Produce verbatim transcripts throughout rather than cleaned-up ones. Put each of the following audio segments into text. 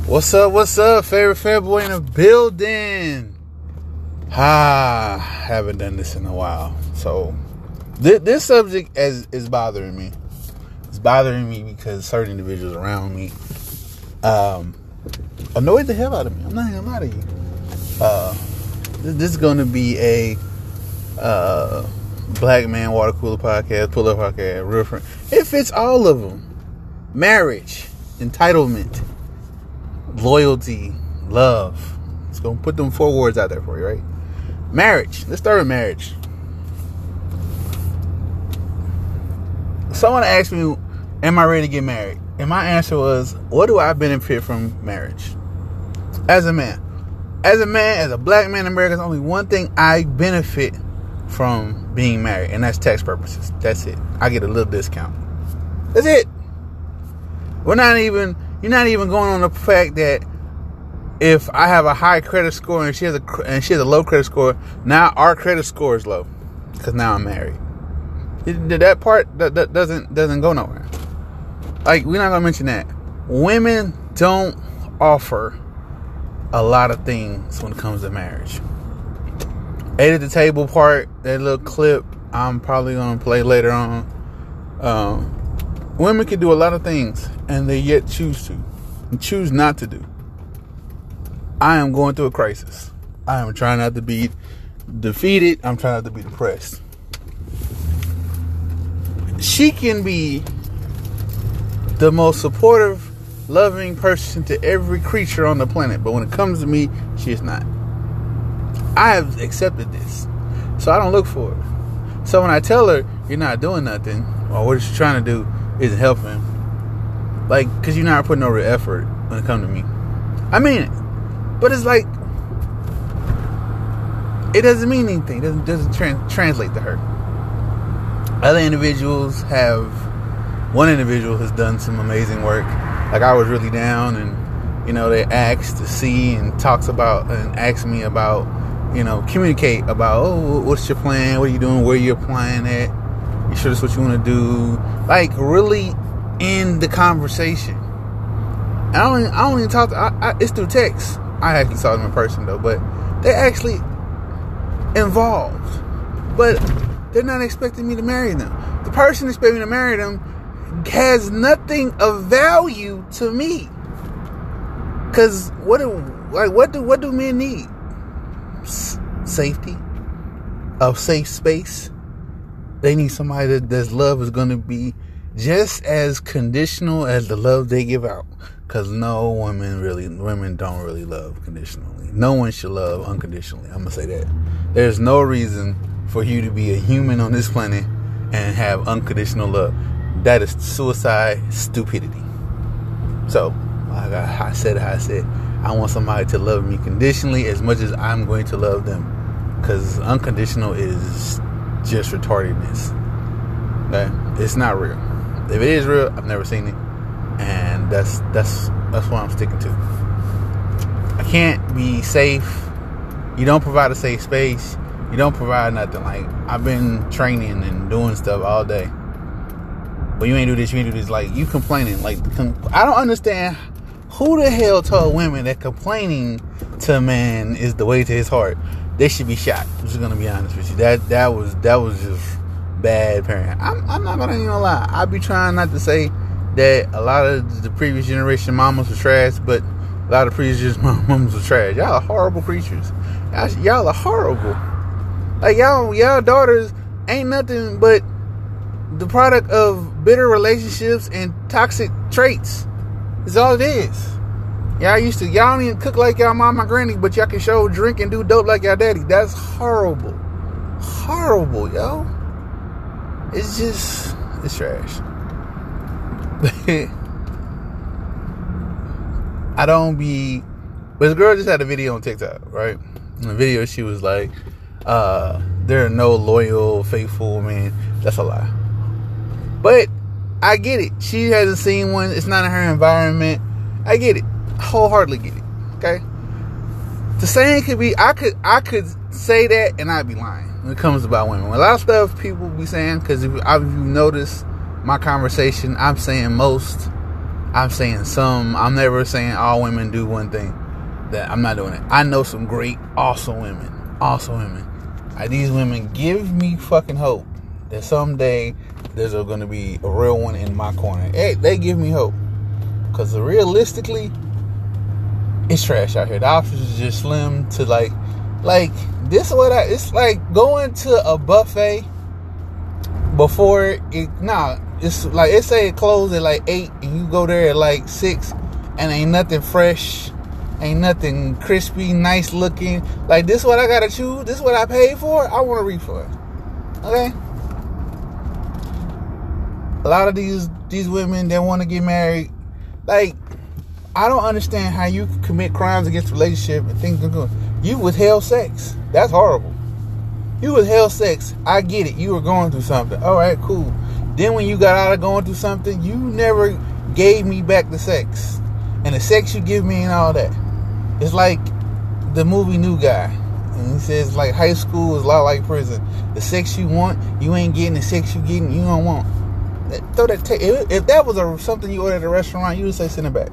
What's up, what's up? Favorite fair boy in the building. Ah, haven't done this in a while. So, th- this subject is, is bothering me. It's bothering me because certain individuals around me um, annoyed the hell out of me. I'm not going to lie to you. Uh, this is going to be a uh, Black Man Water Cooler podcast, Pull Up podcast, real friend. It fits all of them. Marriage, entitlement, loyalty, love. Let's go put them four words out there for you, right? Marriage. Let's start with marriage. Someone asked me, am I ready to get married? And my answer was, what do I benefit from marriage? As a man. As a man, as a black man in America, there's only one thing I benefit from being married, and that's tax purposes. That's it. I get a little discount. That's it. We're not even, you're not even going on the fact that if I have a high credit score and she has a and she has a low credit score, now our credit score is low because now I'm married. That part that, that doesn't doesn't go nowhere. Like, we're not gonna mention that. Women don't offer a lot of things when it comes to marriage. Eight at the table part, that little clip I'm probably gonna play later on. Um, women can do a lot of things and they yet choose to and choose not to do. I am going through a crisis. I am trying not to be defeated. I'm trying not to be depressed. She can be the most supportive, loving person to every creature on the planet, but when it comes to me, she is not. I have accepted this, so I don't look for it. So when I tell her you're not doing nothing, or what you're trying to do isn't helping, like, because you're not putting no real effort when it comes to me, I mean it. But it's like, it doesn't mean anything. It doesn't, doesn't tra- translate to her. Other individuals have, one individual has done some amazing work. Like, I was really down, and, you know, they asked to see and talks about, and asked me about, you know, communicate about, oh, what's your plan? What are you doing? Where you're applying at? You sure that's what you want to do? Like, really end the conversation. I don't, I don't even talk to, I, I, it's through text. I actually saw them in person though, but they're actually involved. But they're not expecting me to marry them. The person expecting me to marry them has nothing of value to me. Cause what do like what do what do men need? S- safety, a safe space. They need somebody that that's love is going to be just as conditional as the love they give out. Because no women really, women don't really love conditionally. No one should love unconditionally. I'm going to say that. There's no reason for you to be a human on this planet and have unconditional love. That is suicide stupidity. So, like I said, how I said, I want somebody to love me conditionally as much as I'm going to love them. Because unconditional is just retardedness. Okay? It's not real. If it is real, I've never seen it. And that's that's that's what I'm sticking to. I can't be safe. You don't provide a safe space. You don't provide nothing. Like, I've been training and doing stuff all day. But you ain't do this, you ain't do this. Like, you complaining. Like, I don't understand who the hell told women that complaining to a man is the way to his heart. They should be shot. I'm just gonna be honest with you. That that was that was just bad parenting. I'm I'm not gonna even lie. I be trying not to say that a lot of the previous generation mamas were trash, but a lot of previous generation mamas were trash. Y'all are horrible creatures. Y'all, y'all are horrible. Like, y'all, y'all daughters ain't nothing but the product of bitter relationships and toxic traits. That's all it is. Y'all used to, y'all don't even cook like y'all mama and granny, but y'all can show drink and do dope like y'all daddy. That's horrible. Horrible, yo. It's just, it's trash. I don't be, but this girl just had a video on TikTok, right? In the video, she was like, uh, there are no loyal, faithful men. That's a lie. But I get it. She hasn't seen one. It's not in her environment. I get it. Wholeheartedly get it. Okay? The same could be, I could, I could say that and I'd be lying when it comes about women. A lot of stuff people be saying, because if, if you notice my conversation, I'm saying most I'm saying some. I'm never saying all women do one thing. That I'm not doing it. I know some great, awesome women. Awesome women. Like, these women give me fucking hope that someday there's going to be a real one in my corner. Hey, they give me hope. Because realistically, it's trash out here. The options is just slim to like, like this. What I? It's like going to a buffet before it. Nah, it's like it say it closed at like eight, and you go there at like six, and ain't nothing fresh, ain't nothing crispy, nice looking. Like, this what I gotta choose. This what I paid for. I want a refund. Okay. A lot of these these women that want to get married, like, I don't understand how you can commit crimes against relationship and things are good. You withheld sex. That's horrible. You withheld sex. I get it. You were going through something. All right, cool. Then when you got out of going through something, you never gave me back the sex. And the sex you give me and all that. It's like the movie New Guy. And he says, like, high school is a lot like prison. The sex you want, you ain't getting. The sex you getting, you don't want. Throw that ta- if, if that was a, something you ordered at a restaurant, you would say send it back.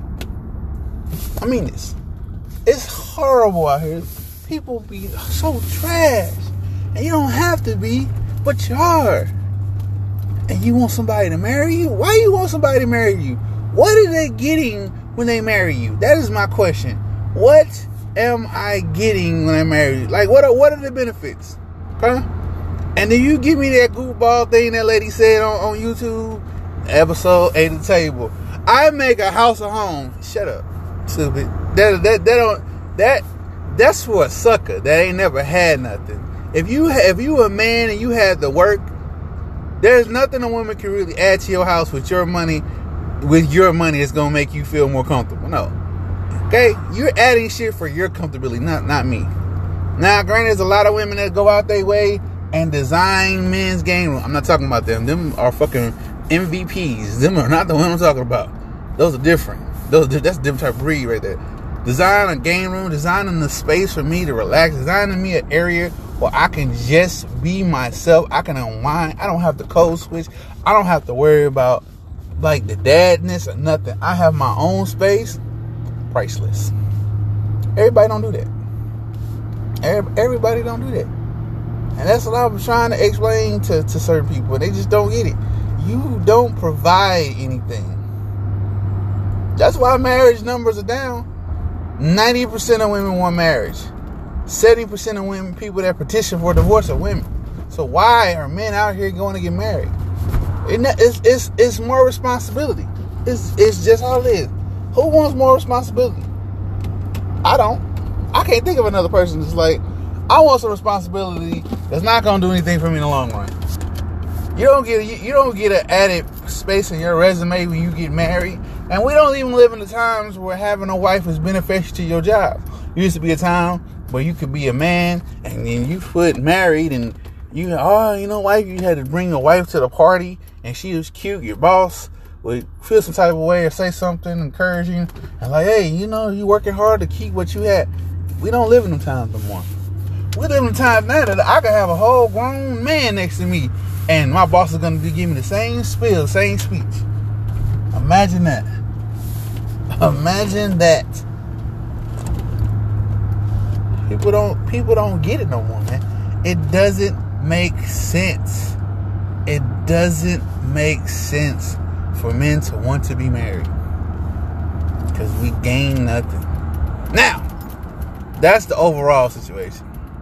I mean this. It's horrible out here. People be so trash. And you don't have to be, but you are. And you want somebody to marry you? Why you want somebody to marry you? What are they getting when they marry you? That is my question. What am I getting when I marry you? Like, what are, what are the benefits? Huh? And then you give me that goofball thing that lady said on, on YouTube, episode eight of the table. I make a house a home. Shut up, stupid. That that that don't that that's for a sucker that ain't never had nothing. If you if you a man and you had the work, there's nothing a woman can really add to your house with your money. With your money, it's gonna make you feel more comfortable. No, okay, you're adding shit for your comfortability, not not me. Now, granted, there's a lot of women that go out their way and design men's game room. I'm not talking about them. Them are fucking M V Ps. Them are not the ones I'm talking about. Those are different. Those that's a different type of breed right there. Design a game room, designing the space for me to relax, designing me an area where I can just be myself. I can unwind. I don't have to code switch. I don't have to worry about like the dadness or nothing. I have my own space. Priceless. Everybody don't do that. Everybody don't do that. And that's what I was trying to explain to, to certain people. They just don't get it. You don't provide anything. That's why marriage numbers are down. ninety percent of women want marriage. seventy percent of women, people that petition for divorce are women. So why are men out here going to get married? It's, it's, it's more responsibility. It's, it's just how it is. Who wants more responsibility? I don't. I can't think of another person that's like, I want some responsibility that's not going to do anything for me in the long run. You don't get you, you don't get an added space in your resume when you get married. And we don't even live in the times where having a wife is beneficial to your job. There used to be a time where you could be a man and then you put married and you, oh, you know, wife, you had to bring a wife to the party and she was cute. Your boss would feel some type of way or say something encouraging and like, hey, you know, you working hard to keep what you had. We don't live in them times no more. We live in times now that I can have a whole grown man next to me and my boss is going to be giving me the same spiel, same speech. Imagine that. Imagine that. People don't people don't get it no more, man. It doesn't make sense. It doesn't make sense for men to want to be married. Because we gain nothing. Now, that's the overall situation.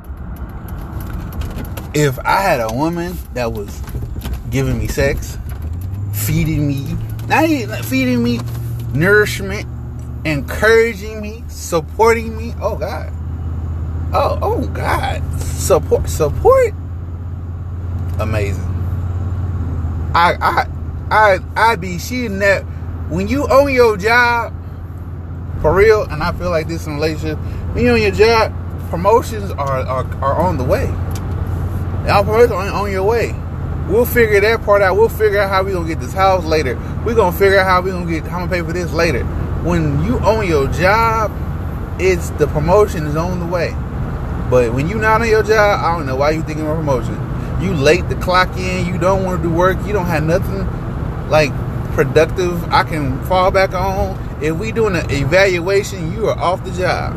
If I had a woman that was giving me sex, feeding me, not even feeding me, nourishment, encouraging me, supporting me, oh God. Oh, oh God. Support, support. Amazing. I, I, I, I be shitting that when you own your job, for real, and I feel like this in a relationship, when you own your job, promotions are, are, are on the way. Our promotions are on your way. We'll figure that part out. We'll figure out how we're going to get this house later. We're going to figure out how we're going to get, how I'm going to pay for this later. When you own your job, it's the promotion is on the way. But when you're not on your job, I don't know why you thinking of promotion. You late to clock in. You don't want to do work. You don't have nothing. Like, productive I can fall back on. If we doing an evaluation, you are off the job.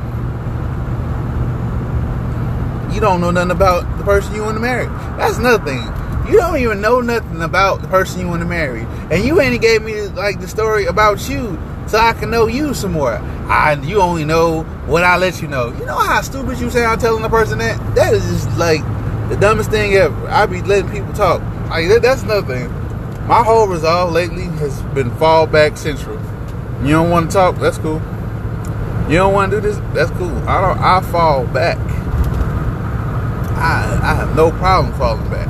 You don't know nothing about the person you want to marry. That's another thing. You don't even know nothing about the person you want to marry. And you ain't gave me like the story about you so I can know you some more. I you only know what I let you know. You know how stupid you say I'm telling the person that? That is just like the dumbest thing ever. I be letting people talk. Like that, that's another thing. My whole resolve lately has been fall back central. You don't want to talk? That's cool. You don't want to do this? That's cool. I don't. I fall back. I I have no problem falling back.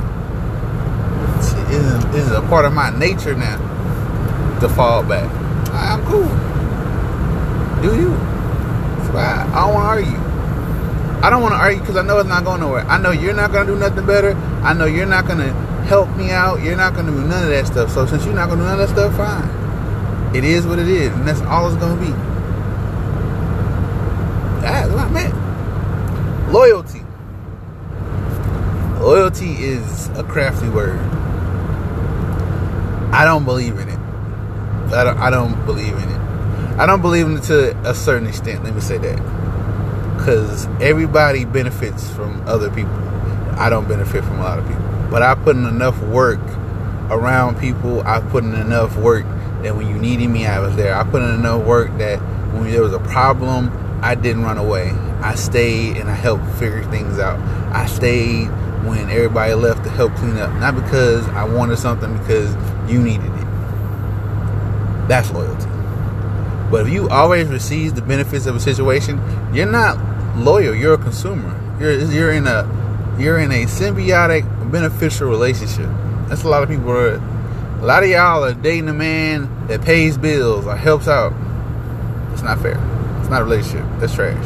It is a part of my nature now to fall back. I'm cool. Do you? I don't want to argue. I don't want to argue because I know it's not going nowhere. I know you're not going to do nothing better. I know you're not going to help me out. You're not going to do none of that stuff. So since you're not going to do none of that stuff, fine. It is what it is, and that's all it's going to be. That's what I meant. Loyalty. Loyalty is a crafty word. I don't believe in it. I don't, I don't believe in it. I don't believe in it to a certain extent. Let me say that. Because everybody benefits from other people. I don't benefit from a lot of people. But I put in enough work around people. I put in enough work that when you needed me, I was there. I put in enough work that when there was a problem, I didn't run away. I stayed and I helped figure things out. I stayed when everybody left to help clean up. Not because I wanted something, because you needed it. That's loyalty. But if you always receive the benefits of a situation, you're not loyal. You're a consumer. You're you're in a you're in a symbiotic, beneficial relationship. That's a lot of people are. A lot of y'all are dating a man that pays bills or helps out. It's not fair. It's not a relationship. That's trash.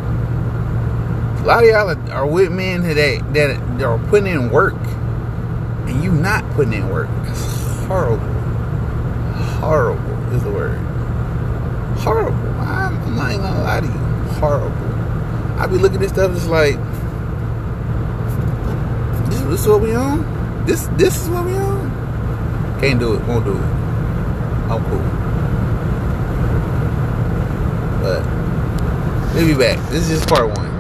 A lot of y'all are, are with men that that are putting in work, and you not putting in work. It's horrible. Horrible is the word. Horrible. I'm, I'm not even gonna lie to you. Horrible. I be looking at this stuff just like, this, this is what we on? This this is what we on? Can't do it. Won't do it. I'm cool. But we'll be back. This is just part one.